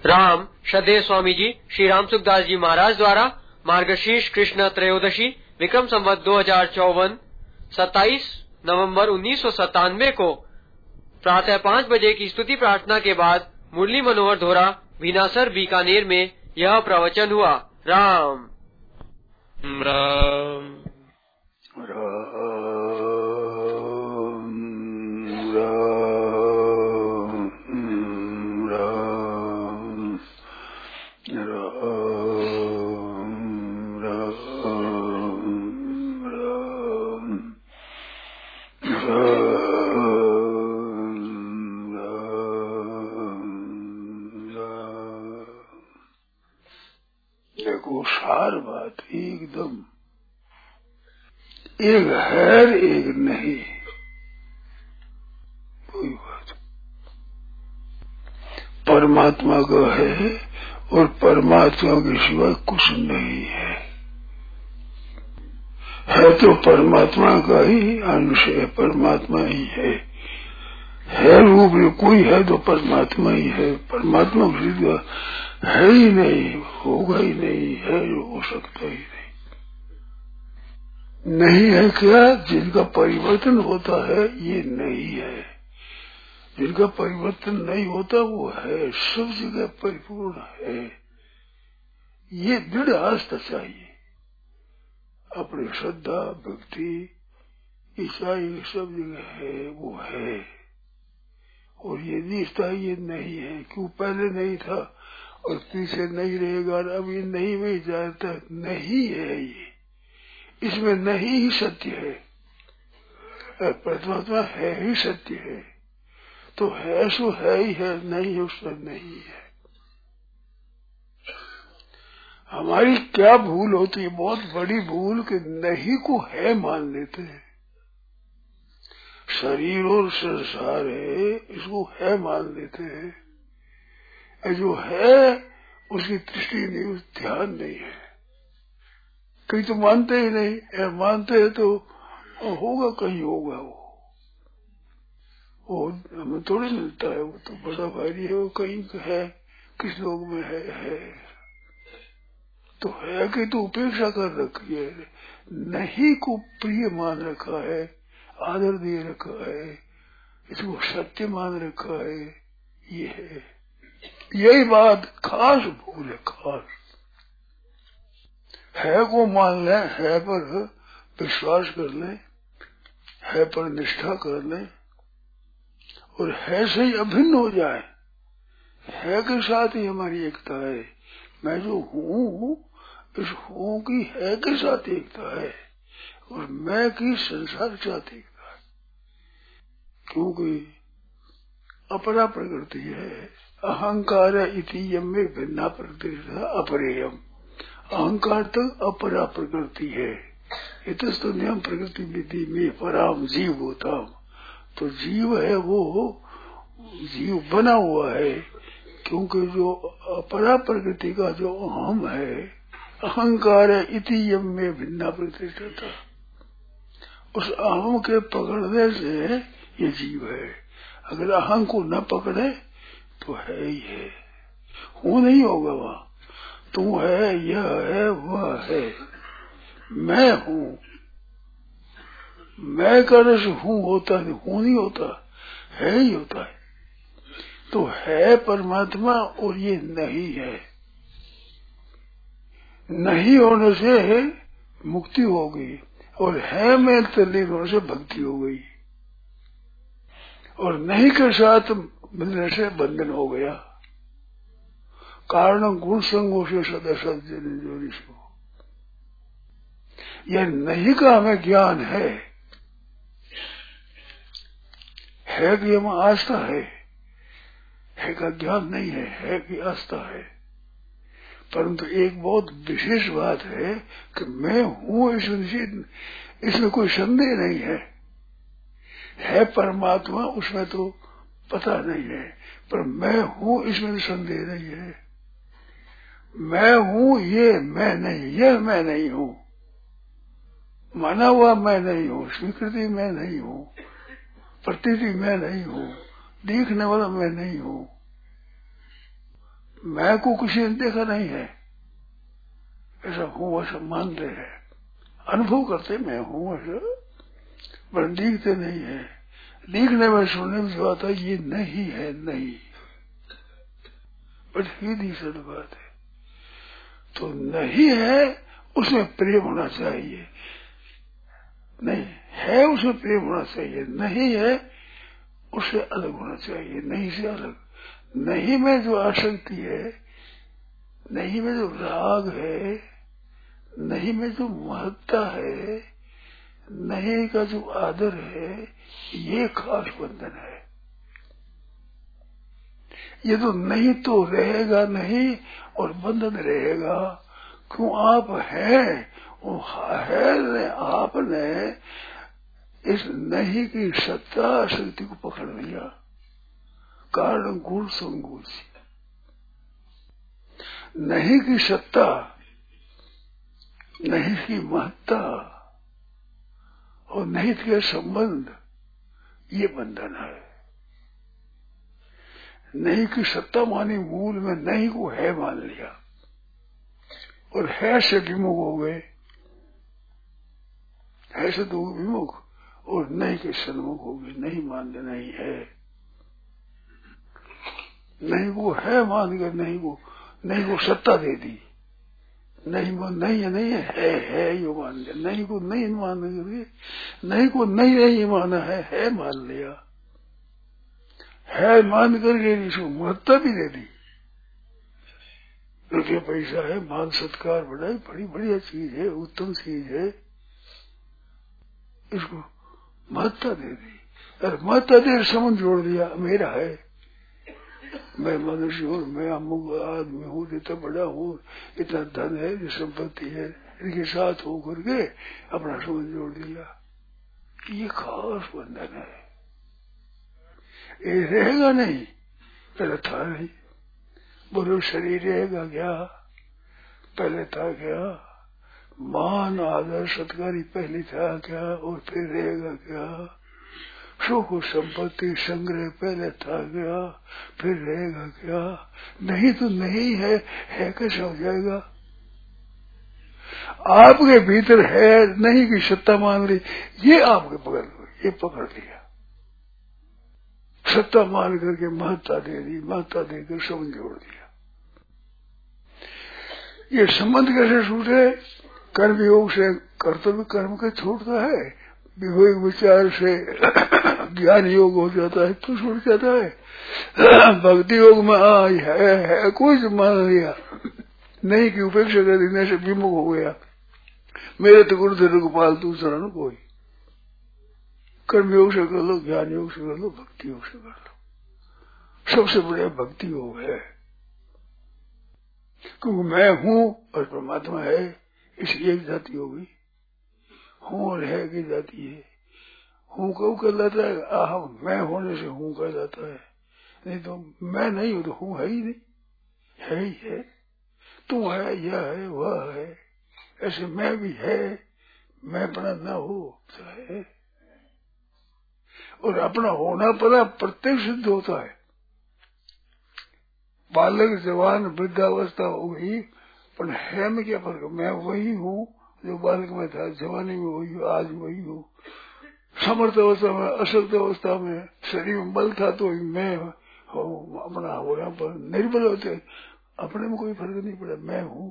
राम श्रद्धेय स्वामी जी श्री राम सुखदास जी महाराज द्वारा मार्गशीर्ष कृष्ण त्रयोदशी विक्रम संवत 2054 27 नवंबर 1997 को प्रातः 5 बजे की स्तुति प्रार्थना के बाद मुरली मनोहर धोरा भीनासर बीकानेर में यह प्रवचन हुआ। राम राम देखो सार बात एकदम एक है एक नहीं, कोई बात परमात्मा का है और परमात्मा के सिवाय कुछ नहीं है तो परमात्मा का ही अंश है, परमात्मा ही है रूप में कोई है तो परमात्मा ही है, परमात्मा सिवा है ही नहीं, होगा ही नहीं, है हो सकता ही नहीं है क्या? जिनका परिवर्तन होता है ये नहीं है, जिनका परिवर्तन नहीं होता वो है, सब जगह परिपूर्ण है। ये दृढ़ आस्था चाहिए, अपनी श्रद्धा भक्ति ईसाई सब जगह है, वो है। और ये निष्ठा ये नहीं है, क्यों पहले नहीं था और पीछे नहीं रहेगा, अब ये नहीं में जाता नहीं है, ये इसमें नहीं ही सत्य है, परमात्मा है ही सत्य है, तो है सो है ही है, नहीं उसमें नहीं है। हमारी क्या भूल होती है, बहुत बड़ी भूल, कि नहीं को है मान लेते हैं। शरीर और संसार है, इसको है मान लेते हैं, जो है उसकी दृष्टि नहीं, उस ध्यान नहीं है। कहीं तो मानते ही नहीं, मानते हैं तो होगा, कहीं होगा, वो हमें थोड़ी मिलता है, वो तो बड़ा भारी है, वो कहीं है, किस लोग में है तो है कि तो उपेक्षा कर रखी है, नहीं को प्रिय मान रखा है, आदर दे रखा है, इसको सत्य मान रखा है, ये है। यही बात खास भूल है, खास है को मान लें, है पर विश्वास कर लें, है पर निष्ठा कर लें और है से ही अभिन्न हो जाए, है के साथ ही हमारी एकता है। मैं जो हूँ, इस हूँ की है के साथ एकता है और मैं की संसार के साथ एकता है, क्योंकि अपरा प्रकृति है। अहंकार इति यमे भिन्ना प्रकृति अपरेयम, अहंकार तक अपरा प्रकृति है। इतस्तु नियम प्रकृति विधि में पराम जीव होता, तो जीव है वो जीव बना हुआ है, क्योंकि जो अपरा प्रकृति का जो अहम है, अहंकार इति यम में भिन्ना प्रतिष्ठा, उस अहम के पकड़ने से ये जीव है। अगर अहम को न पकड़े तो है ही है, वो नहीं होगा वहाँ, तू है, यह है, वह है, मैं हूँ, मैं करने से हूँ होता नहीं, हूँ नहीं होता, है ही होता है। तो है परमात्मा और ये नहीं है, नहीं होने से मुक्ति हो गई और है में तल्लीन होने से भक्ति हो गई, और नहीं के साथ मिलने से बंधन हो गया। कारण गुण संगों से सदा सज्जन, यह नहीं का हमें ज्ञान है कि हम आस्था है का ज्ञान नहीं है कि आस्था है। परंतु एक बहुत विशेष बात है कि मैं हूँ, इसमें कोई संदेह नहीं है परमात्मा, उसमें तो पता नहीं है, पर मैं हूँ इसमें संदेह नहीं है। मैं हूँ ये मैं नहीं, यह मैं नहीं हूँ, माना हुआ मैं नहीं हूँ, स्वीकृति मैं नहीं हूँ, प्रतीति मैं नहीं हूँ, देखने वाला मैं नहीं हूँ, मैं को किसी ने देखा नहीं है, ऐसा हूँ ऐसा मानते हैं, अनुभव करते मैं हूँ ऐसा, पर दिखते नहीं है। दिखने में सुनने में जो आता है ये नहीं है, नहीं, बट सीधी सी बात है। तो नहीं है उसमें प्रेम होना चाहिए, नहीं है उसमें प्रेम होना चाहिए, नहीं है उससे अलग होना चाहिए, नहीं से अलग। नहीं में जो आसक्ति है, नहीं में जो राग है, नहीं में जो महत्ता है, नहीं का जो आदर है, ये खास बंधन है। ये तो नहीं तो रहेगा नहीं और बंधन रहेगा। क्यों? आप है, वो है, आपने इस नहीं की सत्ता शक्ति को पकड़ लिया, कारण गुण संगुण से। नहीं की सत्ता, नहीं की महत्ता और नहीं के संबंध, ये बंधन है। नहीं की सत्ता मानी, मूल में नहीं को है मान लिया और है से विमुख हो गए, है से तो विमुख और नहीं के सन्मुख हो गए। नहीं मानते नहीं है, नहीं को है मान कर नहीं को सत्ता दे दी। नहीं को नहीं है यो मान लिया, नहीं को नहीं मान करके, नहीं को नहीं माना है मान लिया, है मान करके इसको महत्ता भी दे दी। रुपया पैसा है, मान सत्कार बढ़ाई, बड़ी बढ़िया चीज है, उत्तम चीज है, इसको महत्ता दे दी। अरे महत्ता दे संबंध जोड़ दिया, मेरा है, मैं मनुष्य हूँ, मैं अमुक आदमी हूँ, इतना बड़ा हूँ, इतना धन है, ये संपत्ति है, इनके साथ हो करके अपना संबंध जोड़ दिया। ये खास बंधन है, ये रहेगा नहीं, पहले था नहीं। बोलो शरीर रहेगा क्या? पहले था क्या? मान आदर सत्कारी पहले था क्या और फिर रहेगा क्या? सुख संपत्ति संग्रह पहले था क्या फिर रहेगा क्या? नहीं तो नहीं है कैसे हो जाएगा? आपके भीतर है नहीं की सत्ता मान ली, ये आपके पकड़ लिया, सत्ता मान करके महत्ता दे दी, महत्ता देकर संबंध जोड़ दिया। ये संबंध कैसे छूटे? कर्म योग से कर्तव्य कर्म का छूटता है, विवेक विचार से ज्ञान योग हो जाता है तो छूट जाता है। भक्ति योग में है कोई से मान लिया, नहीं की उपेक्षा कर देने से विमुख हो गया, मेरे तो गुरुदेव गोपाल दूसरा न कोई। कर्म योग से कर लो, ज्ञान योग से कर लो, भक्ति योग से कर लो, सबसे बढ़िया भक्ति योग है। क्योंकि मैं हूँ और परमात्मा है, इसलिए एक जाति होगी, हूँ और है की जाति है। हूँ कब कहलाता है? अहम, मैं होने से हूँ कहलाता है, नहीं तो मैं नहीं हूँ तो हूँ है ही नहीं, है ही है। तू है, यह है, वह है, ऐसे मैं भी है, मैं अपना न हो तो है। और अपना होना पड़ा प्रत्येक सिद्ध होता है। बालक जवान वृद्धावस्था हो गई, पर है में क्या फर्क? मैं वही हूँ जो बालक में था, जवानी में वही हूँ, आज वही हूँ। समर्थ अवस्था में, अशक्त अवस्था में शरीर में बल था तो मैं हूँ, अपना होना पर निर्बल होते अपने में कोई फर्क नहीं पड़ा, मैं हूँ।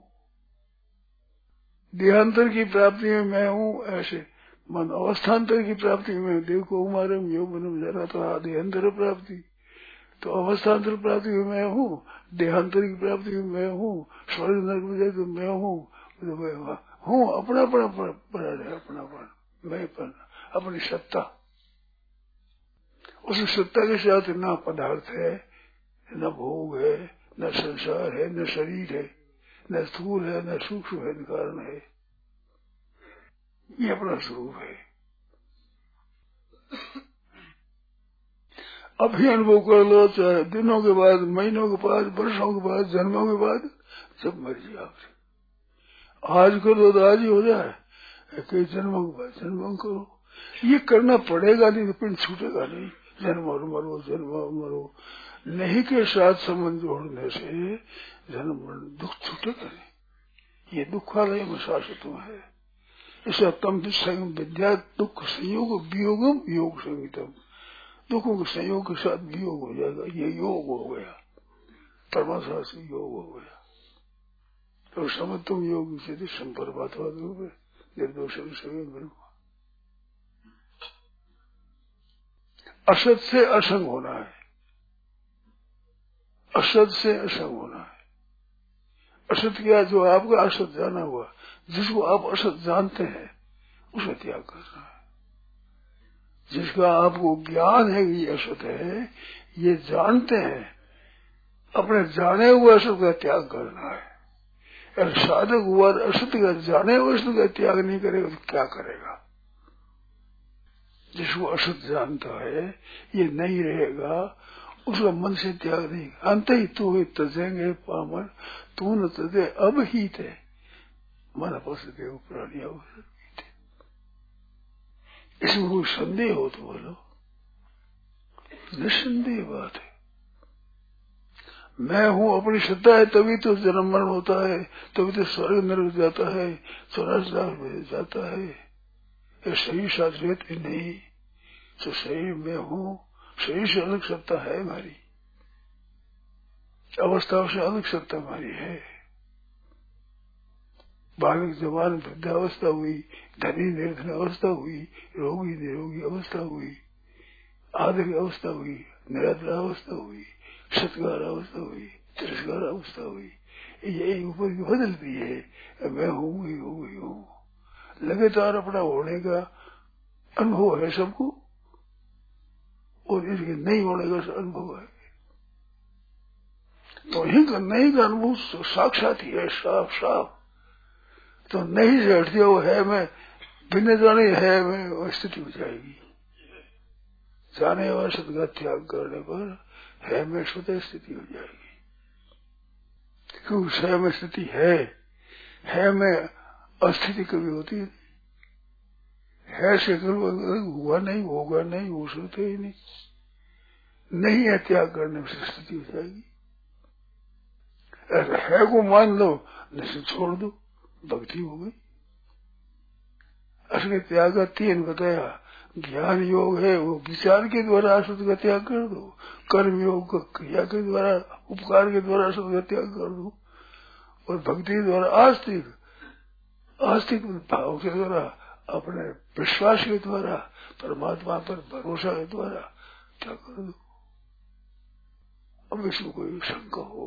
देहांतर की प्राप्ति में मैं हूँ, ऐसे मन अवस्थान्तर की प्राप्ति में देखो कुमारम यौवनम जरा तो देहांतर प्राप्ति, तो अवस्थान्तर प्राप्ति में मैं हूँ, देहांतर की प्राप्ति में मैं हूँ, स्वर्ग नरक में जाए तो मैं हूँ, तो मैं हूँ अपना अपनापन, मैं पर अपनी सत्ता। उस सत्ता के साथ न पदार्थ है, न भोग है, न संसार है, न शरीर है, न स्थूल है, न सूक्ष्म है, न कारण है, ये अपना स्वरूप है। अभी अनुभव कर लो, चाहे दिनों के बाद, महीनों के बाद, वर्षों के बाद, जन्मों के बाद, जब मर्जी आपसे। आज करो तो आज ही हो जाए, कई जन्मों के बाद जन्मों करो, ये करना पड़ेगा, नहीं तो पिंड छूटेगा नहीं। जन्म और मरो, जन्म और मरो, नहीं के साथ संबंध जोड़ने से जन्म मरण दुख छूटेगा नहीं। ये दुखालय में शाश्वत है। ऐसा तम संयम विद्या दुख संयोग वियोगम योग संगीतम। दुखों के संयोग के साथ वियोग हो जाएगा, ये योग हो गया, परमात्मा से योग हो गया। तो समझ तुम योग से संपर्वाद निर्दोष असत से असंग होना है, असत से असंग होना है। असत क्या? जो आपका असत जाना हुआ, जिसको आप असत जानते हैं उसे त्याग करना है। जिसका आपको ज्ञान है कि ये असत है, ये जानते हैं, अपने जाने हुए असत का त्याग करना है। अगर साधक हुआ असत का जाने हुए असत का त्याग नहीं करेगा तो क्या करेगा? जिसको असत जानता है ये नहीं रहेगा, उसका मन से त्याग नहीं। अंत ही तू ही तजेंगे पामन, तू न तजे अब ही थे मन पस के प्राणी अवसर। इसमें कोई संदेह हो तो बोलो, निसंदेह बात है। मैं हूँ अपनी श्रद्धा है तभी तो जन्म मरण होता है, तभी तो स्वर्ग नरक जाता है, 84 लाख में जाता है। ये शरीर साथ रहते नहीं, तो शरीर में हूँ, शरीर से अलग सत्ता है हमारी, अवस्थाओं से अलग सत्ता हमारी है। बालक जवान वृद्धावस्था हुई, धनी निर्धन अवस्था हुई, रोगी निरोगी अवस्था हुई, आदर अवस्था हुई, निरादर अवस्था हुई, सत्कार अवस्था हुई, तिरस्कार अवस्था हुई, यही ऊपर की बदलती है। मैं हूँ ही हूँ ही हूँ। लगातार अपना होने का अनुभव है सबको, और इसके नहीं होने का अनुभव है। तो नहीं का अनुभव साक्षात ही है, साफ साफ। तो नहीं से हट जाओ है मैं, बिना जाने है मैं, स्थिति हो जाएगी। जाने वाला सत का त्याग करने पर है में स्वतः स्थिति हो जाएगी। क्योंकि है में स्थिति है में अस्थिति कभी होती है से कभी हुआ नहीं, होगा नहीं, हो सकते ही नहीं है। त्याग करने से स्थिति हो जाएगी। अगर है को मान लो, निश्चित छोड़ दो, भक्ति हो गई। असली त्याग का 3 बताया। ज्ञान योग है, वो विचार के द्वारा असत का त्याग कर दो। कर्म योग क्रिया के द्वारा, उपकार के द्वारा असत का त्याग कर दो। और भक्ति के द्वारा आस्तिक भाव के द्वारा, अपने विश्वास के द्वारा, परमात्मा पर भरोसा के द्वारा त्याग कर दो। अब इसमें कोई शंका हो,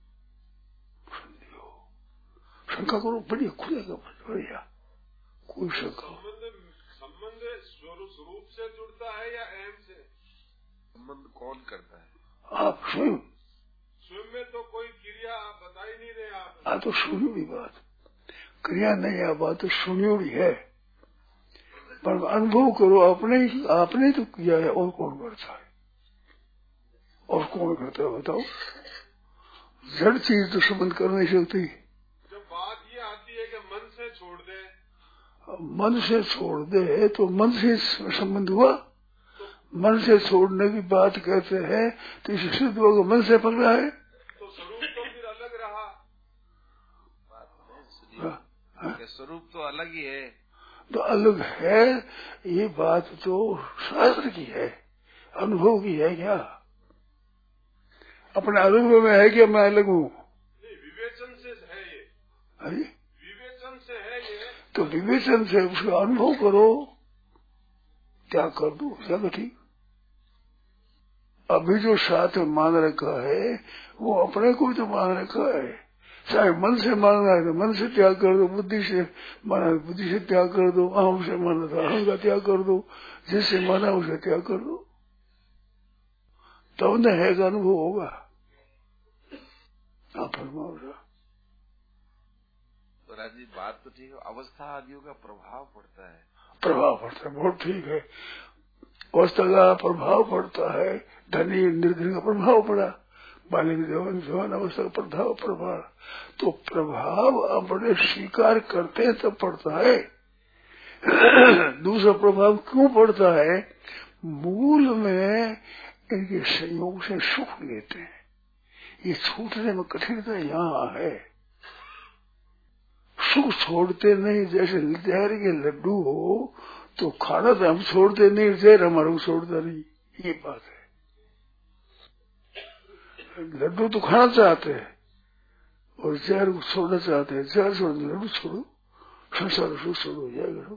शंका करो, बढ़िया खुलेगा, बढ़िया, कोई शंका हो। संबंध स्वरूप से जुड़ता है या अहम से? संबंध कौन करता है? आप स्वयं। स्वयं में तो कोई क्रिया आप बता ही नहीं रहे आप। तो सुनी हुई बात, क्रिया नहीं है, बात तो सुनी हुई है, पर अनुभव करो। आपने तो किया है, और कौन करता है? और कौन करता है बताओ? जड़ चीज तो संबंध कर नहीं सकती। जब बात ये आती है कि मन से छोड़ दे, मन से छोड़ दे तो मन से संबंध हुआ। मन से छोड़ने की बात कहते हैं तो इसे सिद्ध होगा मन से पड़ रहा है, तो स्वरूप तो फिर अलग रहा। स्वरूप तो अलग ही है। तो अलग है, ये बात तो शास्त्र की है, अनुभव की है। क्या अपने अनुभव में है कि मैं अलग हूँ? विवेचन से है ये। विवेचन से है ये। तो विवेचन से उसका अनुभव करो, त्याग कर दो, सब ठीक। अभी जो साथ में मान रखा है वो अपने को तो मान रखा है। चाहे मन से मानना है तो मन से त्याग कर दो, बुद्धि से माना है बुद्धि से त्याग कर दो, अहम से माना तो अहम का त्याग कर दो, जिससे माना उसे त्याग कर दो, तब न है का अनुभव होगा। आप फरमाओ। तो राजी बात तो ठीक है, अवस्था आदियों का प्रभाव पड़ता है। प्रभाव पड़ता है, बहुत ठीक है। अवस्था का प्रभाव पड़ता है, धनी निर्धन का प्रभाव पड़ा, बालिक जवान अवस्था का प्रभाव। तो प्रभाव अपने स्वीकार करते हैं तब पड़ता है। दूसरा प्रभाव क्यों पड़ता है? मूल में इनके संयोग से सुख लेते हैं। ये छूटने में कठिनता यहाँ है। सुख छोड़ते नहीं, जैसे जहर के लड्डू हो तो खाना तो हम छोड़ते नहीं, जहर हमारे को छोड़ता नहीं, ये बात है। लड्डू तो खाना चाहते हैं और जहर को छोड़ना चाहते हैं। जहर छोड़ लड्डू छोड़ो, संसार सुख छोड़ो, हो जाएगा।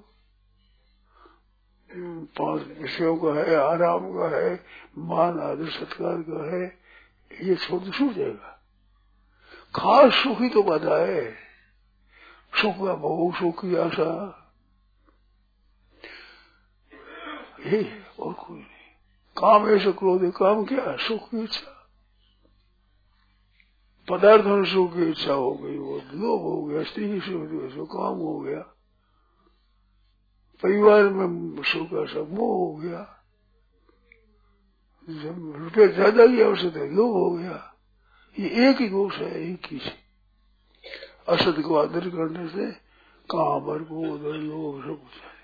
5 विषयों का है, आराम का है, मान आदर सत्कार का है, ये छोड़ तो छूट जाएगा। खास सुख ही तो बाधा है, सुख का भोग, सुख की आशा, यही और कोई नहीं। काम ऐसे क्रोध है, काम क्या है? सुख की इच्छा। पदार्थों में सुख की इच्छा हो गई, वो लोभ हो गया, स्त्री की सुख, काम हो गया, परिवार में सुख का सब मोह हो गया, जब रुपये ज्यादा की आवश्यकता है लोभ हो गया। ये एक ही दोष है, एक ही से असत को आदर करने से काम और क्रोध और लोभ सब कुछ है।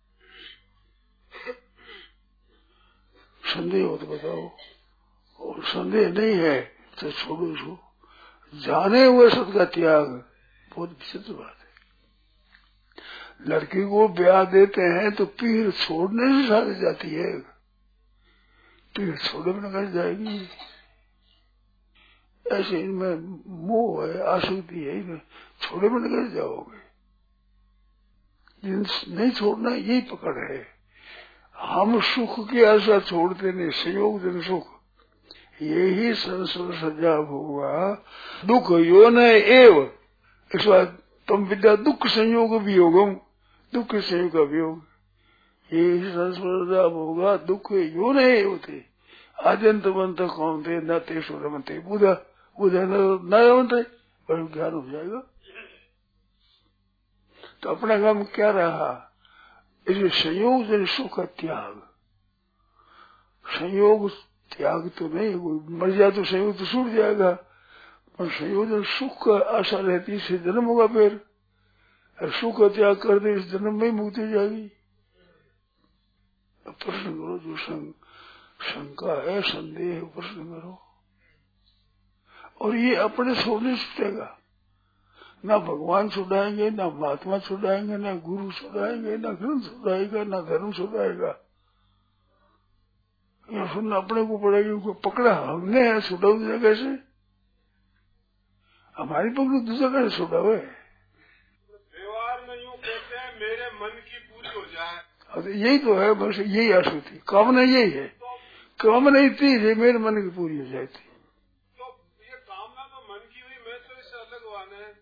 संदेह हो तो बताओ, और संदेह नहीं है तो छोड़ो इसको। जाने हुए सत का त्याग बहुत विचित्र बात है। लड़की को ब्याह देते हैं तो पीर छोड़ने से शादी जाती है, पीर छोड़े में कर जाएगी। ऐसे इनमें मोह है, आसक्ति है, इनमें छोड़े में कर जाओगे। नहीं छोड़ना यही पकड़ है। हम सुख की आशा छोड़ते नहीं, संयोग जन सुख, यही संसार सजा होगा। दुख यो न एव, इस बात तुम विद्या दुख संयोग वियोगम, दुख संयोग का वियोग, यही संसार सजा होगा। दुख यो न एव थे आद्यंत बंत कौन थे न तेसु रमते, बुधा बुधा न रमते, पर ज्ञान हो जाएगा। तो अपना काम क्या रहा? इसे संयोग जन सुख का त्याग। संयोग त्याग तो नहीं, मर जाए तो संयोग तो छूट जाएगा, पर संयोग सुख का आशा रहती है, इससे जन्म होगा। फिर सुख का त्याग कर दे, इस जन्म में ही मुक्ति हो जाएगी। प्रश्न करो, जो शंका है, संदेह है, प्रश्न करो। और ये अपने छोड़ने छूटेगा, ना भगवान छुड़ाएंगे, ना महात्मा छुड़ाएंगे, ना गुरु छुड़ाएंगे, ना ग्रंथ छुड़ाएगा, ना धर्म छुड़ाएगा। ये सुनना अपने को पड़ेगी। उनको पकड़ा हमने है, छुड़ा दूसरा कैसे? हमारी पकड़ दूसरा कैसे छुड़ा हुआ है? व्यवहार में यूँ कहते हैं मेरे मन की पूरी हो जाए, तो यही तो है, बस यही आशा थी, कामना यही है। कामना इतनी है मेरे मन की पूरी हो जाए थी। तो ये कामना तो मन की हुई, मैं तो इससे अलग वाला है।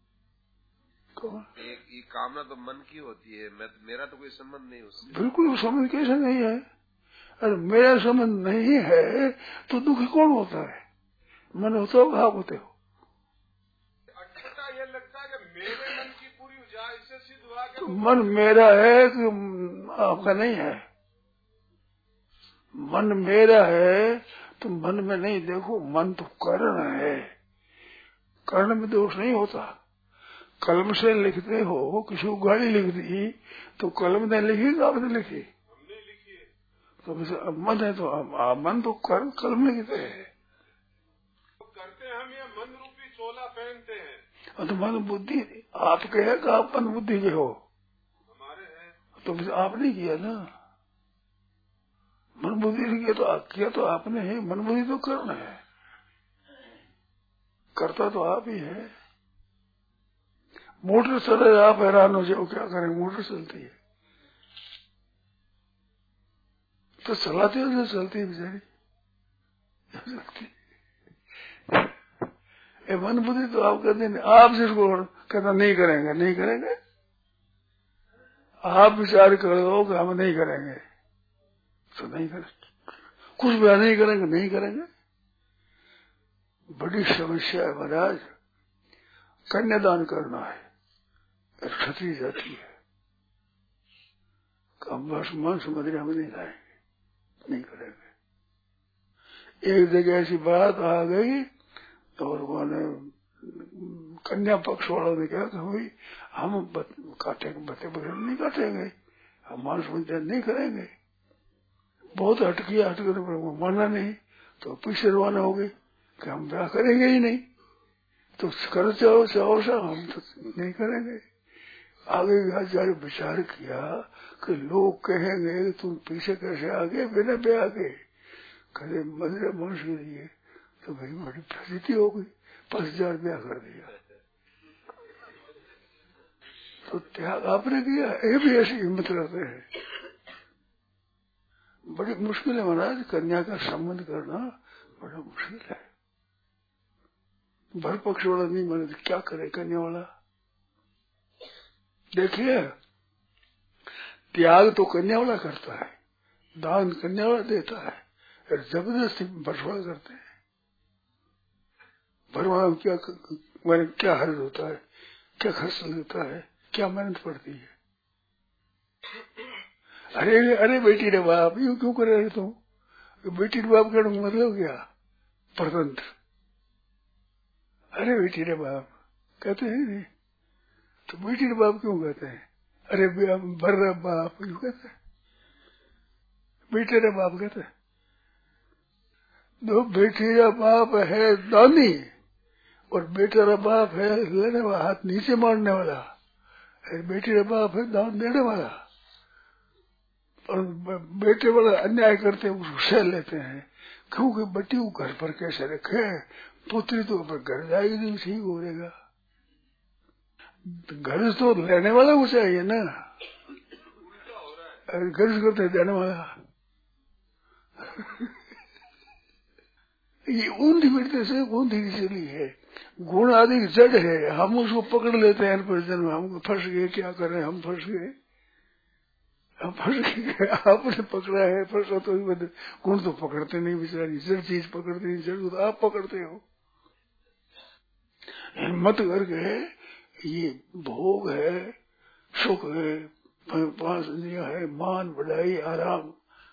ये कामना तो मन की होती है, मेरा तो कोई संबंध नहीं उससे। बिल्कुल संबंध कैसे नहीं है? अरे मेरा संबंध नहीं है तो दुखी कौन होता है? मन होता हो, आप होते हो। अच्छा, ये लगता है कि मेरे मन की पूरी हो जाए, इससे सिद्ध हुआ कि तो मन मेरा है कि आपका नहीं है? मन मेरा है तो मन में नहीं देखो, मन तो कर्ण है, कर्ण में दोष नहीं होता। कलम से लिखते हो, किसी को गाली लिख दी तो कलम ने लिखी तो आपने लिखी? हमने लिखी है। तो मन है तो मन तो कलम लिखते है। तो करते हम ये मन रूपी चोला पहनते हैं। तो मन बुद्धि आपके है कि आप मन बुद्धि के हो? हमारे हैं। तो आप नहीं किया ना, मन बुद्धि किया तो आपने है। मन बुद्धि तो करना है, करता तो आप ही है। मोटर चल रही, आप हैरान हो जाओ, क्या करें, मोटर चलती है तो चलाते हो, चलती है बेचारी, मन बुद्धि तो आप कहते हैं, आप जिसको कहता नहीं करेंगे, नहीं करेंगे, आप विचार करो कि हम नहीं करेंगे तो नहीं करेंगे, कुछ भी नहीं करेंगे, नहीं करेंगे। बड़ी समस्या है महाराज। कन्यादान करना है, क्षत्रिय जाती है, हम बस मन समझ रहे, हम नहीं खाएंगे, नहीं करेंगे। एक जगह ऐसी बात आ गई और उन्होंने कन्या पक्ष वालों ने कहा कि भाई हम काटेंगे, बच्चे बगैर नहीं काटेंगे, हम मांस भोजन नहीं करेंगे। बहुत हट किया, हट कर माना नहीं तो पीछे रवाना हो गए कि हम ब्याह करेंगे ही नहीं, तो कर चाहो चाहो सा हम तो नहीं करेंगे। आगे आचार्य विचार किया कि लोग कहेंगे तुम पीछे कैसे आगे बिना ब्याह के, कहते मंदिर मनुष्य के लिए तो भाई बड़ी प्रसिद्धि हो गई, 5000 ब्याह कर दिया। तो त्याग आपने किया, ये भी ऐसी हिम्मत रखते हैं। बड़ी मुश्किल है महाराज, कन्या का संबंध करना बड़ा मुश्किल है। भर पक्ष वाला नहीं माने तो क्या करे कन्या वाला। देखिए त्याग तो कन्या वाला करता है, दान कन्या वाला देता है, और जबरदस्ती बंटवारा करते हैं। भरवाना क्या हर्ज होता है, क्या खर्च लगता है, क्या मेहनत पड़ती है। अरे बेटी रे बाप यूं क्यों कर रहे तुम, बेटी रे बाप कहने का मतलब क्या, परतंत्र। अरे बेटी रे बाप कहते हैं नहीं, तो बेटी रे बाप क्यों कहते हैं, अरे बर्रा बाप यूं कहते हैं, बेटे रे बाप कहते हैं। दो बेटी रे बाप है दानी और बेटे रे बाप है लेने वाला, हाथ नीचे मारने वाला। बेटी रे बाप है दान देने वाला, और बेटे वाला अन्याय करते उसको सह लेते हैं, क्योंकि बेटी को घर पर कैसे रखे, पुत्री तो अपन घर जाएगी नहीं, ठीक हो जाएगा। घर तो लेने वाला वो चाहिए ना, घर करते देने वाला। ये ऊंधी बेटते से ऊंधी चली है, गुण आदि जड़ है, हम उसको पकड़ लेते हैं जन्म, हम फंस गए, क्या करें, हम फंस गए, हम फंस गए। आपने पकड़ा है, फंसा तो गुण तो पकड़ते नहीं बेचारी, जड़ चीज पकड़ते नहीं, जड़ तो आप पकड़ते हो। हिम्मत करके ये भोग है, सुख है, 5 इंद्रियां है, मान बढ़ाई आराम,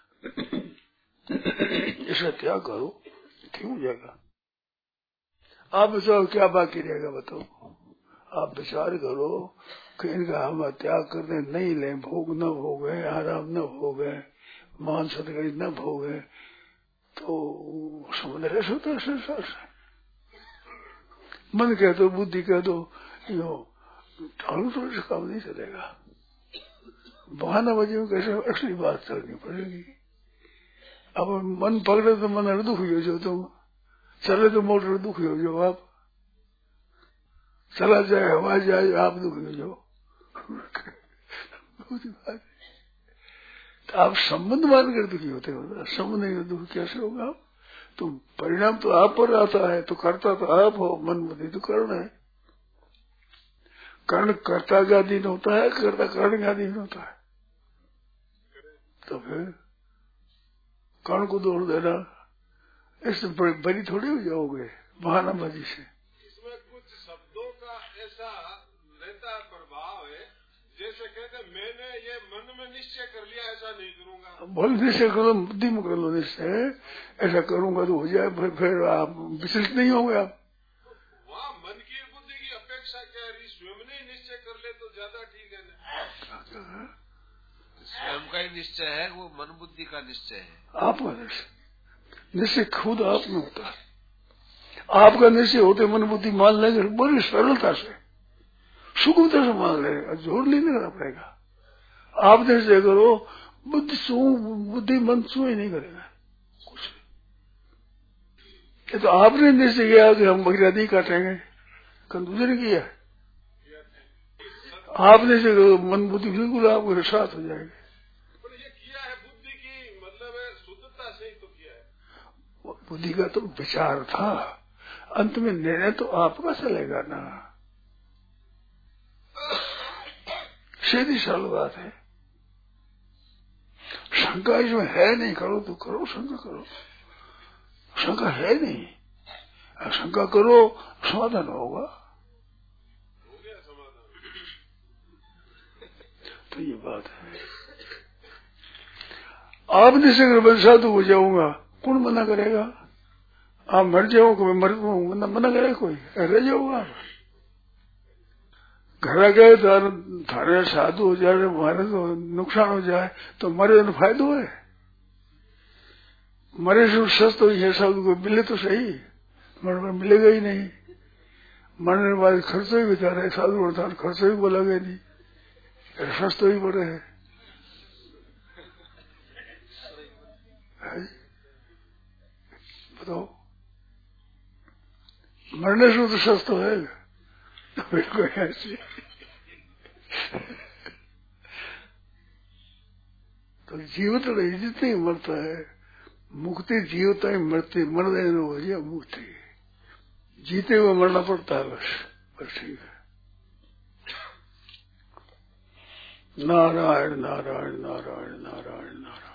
इसे त्याग करो, ठीक हो जाएगा। आप बताओ क्या बाकी रहेगा, बताओ। आप विचार करो कि इनका हम त्याग कर दें, नहीं लें, भोग न भोगे, आराम न भोगे, मान सदगति न भोगे, तो समझ रहे होता है संसार से। मन कह दो, बुद्धि कह दो, यो ठालू तो इस काम नहीं चलेगा। बहाना बजे में कैसे असली बात करनी पड़ेगी। अब मन पकड़े तो मन दुखी हो जाओ, तुम चले तो मोटर दुखी हो जाओ, आप चला जाए हवा जाए आप दुखी हो जाओ। तो आप संबंध मान कर दुखी होते हो, संबंध नहीं दुखी कैसे होगा आप। तो परिणाम तो आप पर आता है, तो करता तो आप हो, मन बुद्धि तो कर्ण है। कर्ण कर्ता का अधीन होता है, कर्ता कर्ण का अधीन होता है। तो फिर कर्ण को दोष देना, इससे बड़ी थोड़ी हो जाओगे बहानाबाजी से। इसमें कुछ शब्दों का ऐसा रहता प्रभाव है, जैसे कहते मैंने ये मन में निश्चय कर लिया ऐसा नहीं करूंगा। बोल निश्चय करो, बुद्धि में कर लो निश्चय, ऐसा करूंगा तो हो जाए, फिर आप विचलित नहीं होंगे। आप वहाँ मन की बुद्धि की अपेक्षा क्या है, स्वयं ने निश्चय कर ले तो ज्यादा ठीक है ना। स्वयं का ही निश्चय है, वो मन बुद्धि का निश्चय है। आपका निश्चय खुद आप में होता है। आपका निश्चय होते मन बुद्धि मान लेंगे बड़ी सरलता से, सुगमता से मान लेगा, जोर नहीं करना पड़ेगा। आप निश्चय करो, बुद्धि मन छू ही नहीं करेगा कुछ। ये तो आपने निश्चय किया कि हम बकरियां नहीं काटेंगे, कल दूसरे किया। आपने से मन बुद्धि बिल्कुल आपके साथ हो जाएगी। ये किया है बुद्धि की, मतलब शुद्धता से ही तो किया है। बुद्धि का तो विचार था, अंत में निर्णय तो आपका चलेगा ना। सीधी सरल बात है। शंका इसमें है नहीं, करो तो करो, शंका करो, शंका है नहीं, शंका करो समाधान होगा। तो ये बात है। आप जैसे अगर मैं साधु हो जाऊंगा, कौन मना करेगा। आप मर जाओ, मैं मर जाऊंगा, मना करेगा कोई, रह जाऊंगा आप। घर गए तो थारे साधु हो जाए, हमारे तो नुकसान हो जाए, तो मरे तो फायदो है। मरे से सस्त तो ये साधु को मिले तो सही, मरने में मिलेगा ही नहीं। मरने के बाद खर्चो ही बेचारा है, साधु अर्थात खर्चो ही बोला नहीं, सस्त ही बड़े है। बताओ, मरने से तो सस्त है कोई ऐसी। तो जीवित नहीं, जितनी मरता है मुक्ति, जीवता ही मरते, मर देने हो गया मुक्ति, जीते हुए मरना पड़ता है बस ठीक है। नारायण नारायण नारायण नारायण नारायण।